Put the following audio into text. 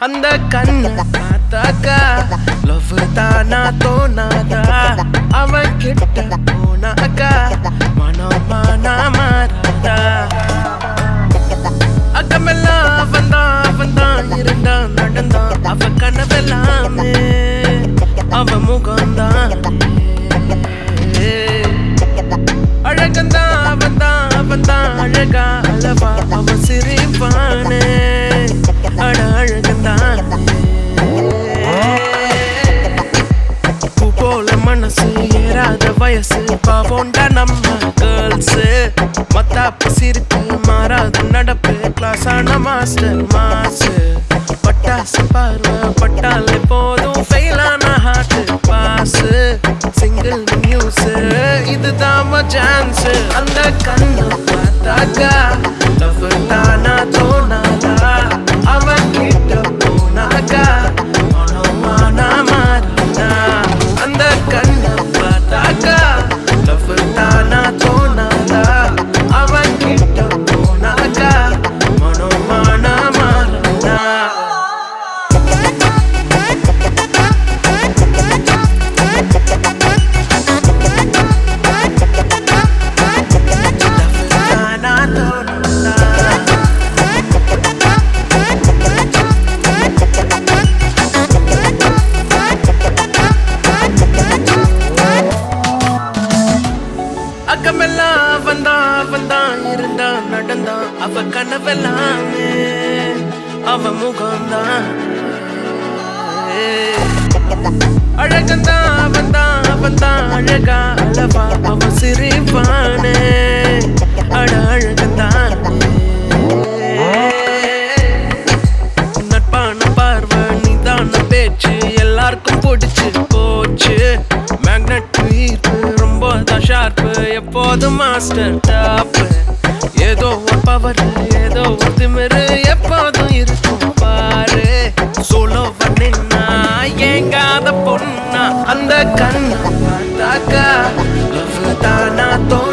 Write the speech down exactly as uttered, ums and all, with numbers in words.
அந்த கண்ண பார்த்தாக்கா லவ் தானா தோணாதா அவன் கிட்ட போனாக்கா மனமானா மாறாதா அக்கமெல்லாம் அவன்தான் அவன்தான் இருந்தான் நடந்தான் அவ கனவெல்லாமே அவ முகம்தான் அழகந்தான் அவன்தான் அவன்தான் அழகா அளவா அவ சிரிப்பானே அட அழகந்தான் பூ போல மனசு ஏறாத வயசு பாவோண்டா நம்ம கேர்ள்ஸ் மத்தாப்பு சிரிப்பு மாறாத நடப்பு கிளாஸ் ஆன மாஸ்டர் மாசு பட்டாசு பார்வை பட்டாலே போதும் ஃபெயிலான ஹார்ட் பாஸ் சிங்கிள் நியூஸ் இதுதான் சான்ஸ் அந்த கண்ணு பார்த்தாக்கா லவ் தானா தோணாதா அவன் கிட்ட போனாக்கா மனமானா மாறினா அந்த கண்ணு பார்த்தாக்கா லவ் தானா தோணாதா அவன் கிட்ட போனாக்கா மனமானா மாறினா அக்கமெல்லாம் அவன்தான் அவன்தான் இருந்தான் நடந்தான் அவ கனவெல்லாமே அவ முகம்தான் அழகந்தான் அவன்தான் அவன்தான் அழகா அளவா அவ சிரிப்பானே அட அழகந்தான் நட்பான பார்வை நீதான பேச்சு எல்லாருக்கும் பிடிச்சு போச்சு மேக்னெட் ஈர்ப்பு ரொம்ப தான் ஷார்ப்பு எப்போதும் மாஸ்டர் டாப்பு ஏதோ ஒரு பவர் ஏதோ ஒரு திமிரு எப்போதும் இருக்கும் பாரு சோலோ பண்ணினா ஏங்காத பொண்ணா அந்த கண்ணை பார்த்தாக்கா லவ் தானா தோ